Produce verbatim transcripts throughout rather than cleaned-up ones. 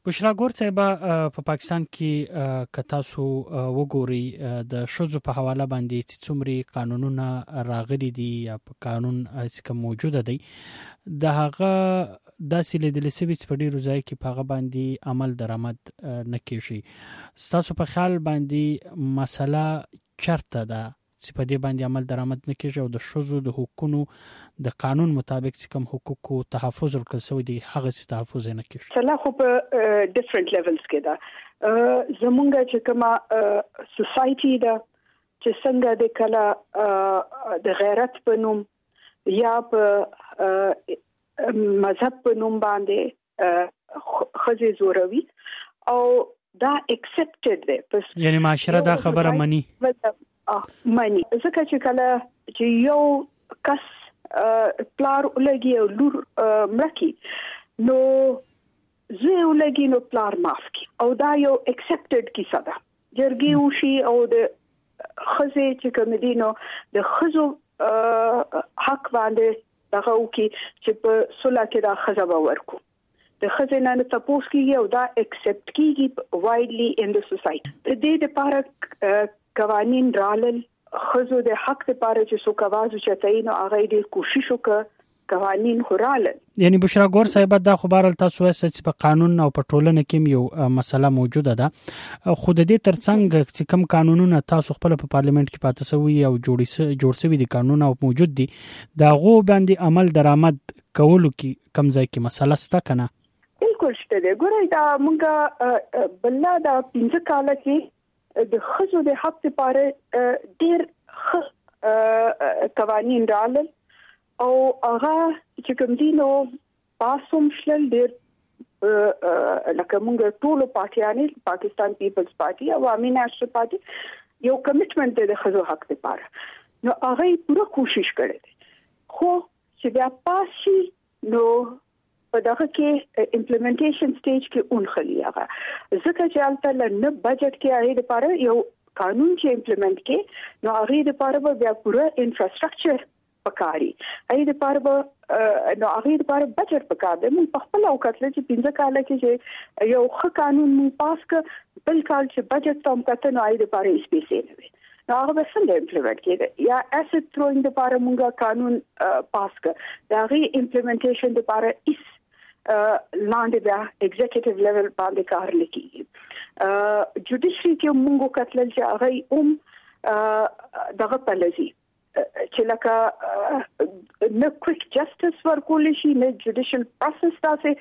بشرا ګور صاحب په پاکستان کې کتاسو وګوري د شوزو په حواله باندې چې څومره قانونونه راغلي دي یا په قانون چې موجوده دي د هغه داسې لیدل شوی چې په ډیرو ځای کې په هغه باندې عمل درآمد نه کیږي تاسو په خیال باندې مسله چرته ده چې په دې باندې عمل درآمد نه کیږي او د شوزو د حقوقو د قانون مطابق چې کوم حقوقو تحفظ ورکړل شوی دی هغه څه تحفظ نه کیږي سلا خو په ډیفرنٹ لیولز کې ده زمونږ چې کومه سوسايټي ده چې څنګه د کلا د غیرت په نوم یا په مذهب په نوم باندې خزي زوروي او دا اکسپټډ ده یعنی معاشره دا خبره مني مانی ځکه چې کله چې یو کس پلار ولګي او لور ملکی نو زه ولګي نو پلار معاف کی او دا یو اکسپټډ کیسه ده جرګي وشي او د خزه چې کوم دي نو د خزو حق باندې دغه وکي چې په صلح کې دا خزه ورکو د خزینه نه تاسو کیږي او دا اکسپټ کیږي وایډلی ان د سوسايټي د دې لپاره قوانین رالل خزو د حق لپاره چې څوک आवाज وچتای نو هغه دې کوشش وکړي قوانین خورال یعنی بشرا ګور صاحب دا خبر تاسو چې په قانون او په ټولنه کې یو مسله موجوده ده خود دې ترڅنګ چې کوم قانونونه تاسو خپل په پارلیمنت کې پاتې شوی او جوړی جوړ شوی دي قانون او موجود دي دا غو باندې عمل درآمد کولو کې کم ځای کې مسله ستا کنه بالکل شته دی ګورئ دا مونږه بللا دا پنځه کال کې د خزو د حق لپاره ډېر قوانین رالل او هغه چې کوم دي نو پاسوم شل ډېر لکه موږ ټول پارټیانې پاکستان پیپلز پارټي او عوامي نېشنل پارټي یو کمټمنټ دی د خزو حق لپاره نو هغه پوره کوشش کړي خو چې بیا پاسي نو په دغه کې امپلیمنټیشن سټیج کې اونخلی هغه ځکه چې البته نه بجټ کې هغه لپاره یو قانون چې امپلیمنٹ کې نو هغه لپاره بیا پوره انفراستراکچر پکاري هغه لپاره نو هغه لپاره بجټ پکار دی موږ په خپل اوقات چې پنځه کال کې چې یو ښه قانون مو پاس ک بل کال چې بجټ تم کته نو هغه لپاره سپیسي نه وي نو هغه به څنګه امپلیمنٹ کېږي یا اسید تھروینګ لپاره موږ قانون پاس ک دا غي امپلیمنټیشن لپاره اس لاندې بیا ایگزیکټیو لیول باندې کار لکېږي جوډیشري کې موږ کتل چې هغه هم دغه پلزي چې لکه نه کویک جسټس ورکول شي نه جوډیشل پروسس تاسو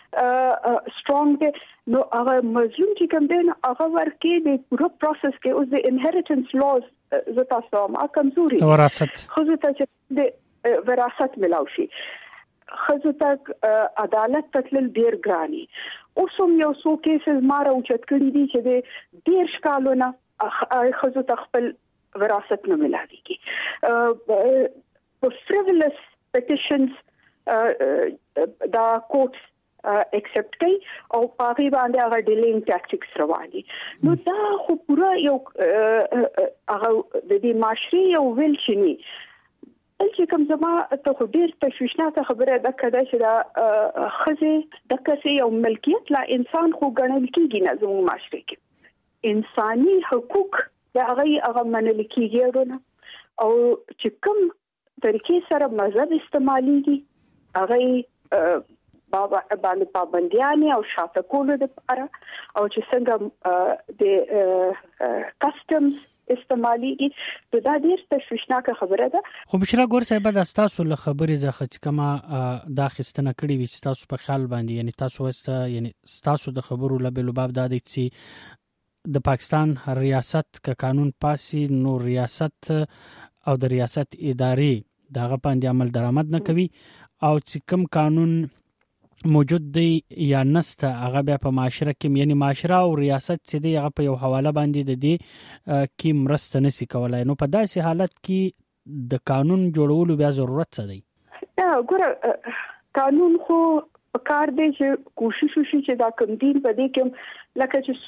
سترونګ دی نو هغه مظلوم چې کوم دی هغه ورکې د پوره پروسس کې اوس د انهریټنس لاز زتا سم ا کمزوري وراثت خو زتا چې د وراثت ملاوي شي خزو تک عدالت تتل ډیر ګراني اوس هم یو څو کیسز مار او چت کړی دي چې د ډیر شکالونه خزو تخپل وراثت نه ملاويږي په frivolous petitions دا کوټ اکسپټ کوي او پاغي باندې هغه ډیلینګ ټاکټکس رواني نو دا خو پورا یو هغه د دې معاشري یو ویل شنی چې کوم زما ته خو ډیر تشویشناکه خبره ده کده چې دا خزه د کسي یو ملکیت لا انسان خو ګڼل کیږي نه زموږ معاشره کې انساني حقوق دا هغه هغه منل کیږي او چې کوم طریقې سره مذهب استعماليږي هغه بابا باندې پابندیان او شاته کولو لپاره او چې څنګه د کسټمز استعمالي دا ډیر تشویشناکه خبره ده خو بشرا ګور صاحب د تاسو له خبرې ځخه چې کما دا خستنه کړی وي چې تاسو په خیال باندې یعنی تاسو واسطه یعنی تاسو د خبرو له باب د دې چې د پاکستان ریاست ک قانون پاسي نو ریاست او د ریاست ادارې دغه باندې عمل درآمد نه کوي او چې کوم قانون موجود دی یا نسته هغه بیا په معاشره کې یعنی معاشره او ریاست چې دی هغه په یو حواله باندې د دې کې مرسته نشي کولای نو په داسې حالت کې د قانون جوړولو بیا ضرورت څه دی یا ګوره قانون خو کار دی چې کوشش وشي چې دا کم دین په دې کې لکه چې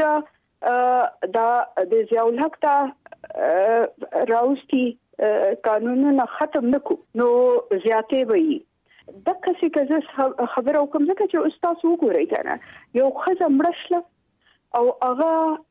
څومره دا د ضیاء الحق ته راوستي قانونونه ختم نکو نو زیاتې وي د کسي کزه خبره وکم ځکه چې استاد وګورئ کنه یو خزه مړشله او هغه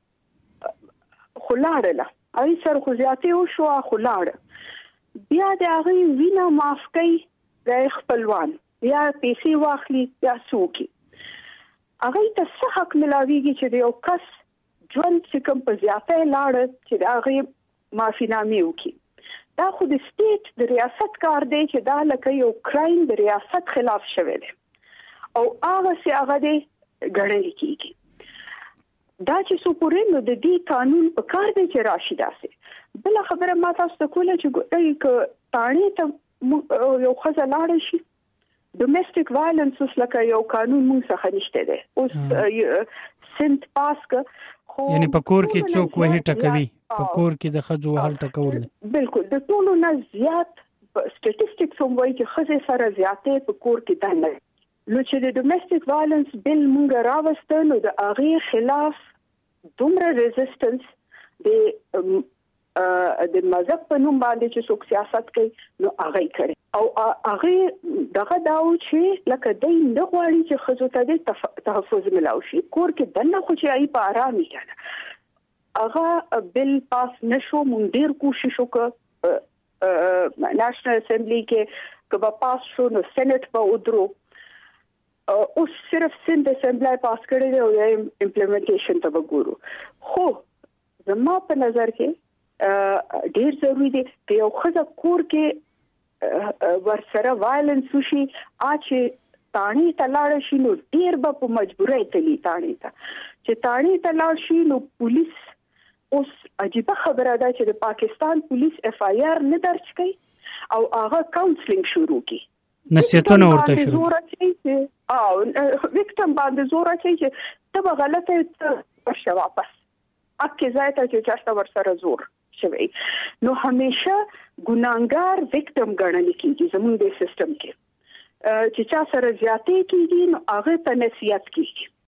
خلاړله اې سر خو زیاتې وشو خلاړه بیا د هغه وینا معاف کوي د خپلوان یا پیسې واخلي یا سوکي هغه ته څه حق ملاويږي چې یو کس ژوند چې کوم په زیاتې لاړ چې هغه معافینامه وکي دا خو د سټیټ د ریاست کار دی چې دا لکه یو کرایم د ریاست خلاف شوی دی او هغه سي هغه دی ګڼل کیږي دا چې څو پورې نو د دې قانون په کار دی چې راشي داسې بل خبره ما تاسو ته کوله چې ګورئ ک تاڼې ته یو خزه لاړ شي ډومېسټک وایلنس لکه یو قانون موږ څخه نشته دی اوس سنت پاس ک خو یعنی په کور کې څوک وهي ټکوي په کور کې د خځو وهل ټکول بالکل د ټولو نه زیات سټټیسټکس هم وایي چې خزه سره زیاتې په کور کې دنه نو چې د ډومېسټک وایلنس بل موږ راوستل نو د هغه خلاف دومره ریزिस्टنس د د مذهب په نوم باندې چې څوک سیاست کوي نو هغه کوي او هغه دغه داو چې لکه دای نه غواړي چې خزو ته د تحفظ ملاوي شي کور کې دنه خو چې ای په آرامي کنه هغه بل پاس نشو مونږ ډیر کوشش وکړ نېشنل اسمبلی کې کبا پاس شو نو سېنات په ودرو او صرف سند اسمبلی پاس کړی دی او امپلیمنټیشن ته وګورو خو زما په نظر کې ډیر ضروری دی چې یو خزه کور کې ورسره وایلنس شي اچې تانی تلاړ شي نو ډیر به په مجبورۍ تلی تانی ته چې تانی تلاړ شي نو پولیس اوس عجیب خبره ده چې د پاکستان پولیس اف آی آر نه درج کوي او هغه کاونسلینګ شروع کوي نصیحتونه ورته شروع او وکټم باندې زور اچي چې ته غلطه ورشه واپس اکه ځای ته چې چاشته ورسره زور شوی نو همیشه ګناګار وکټم ګڼل کیږي زموږ د سیستم کې چې چا سره زیاتې کیږي نو هغه ته نصیحت کیږي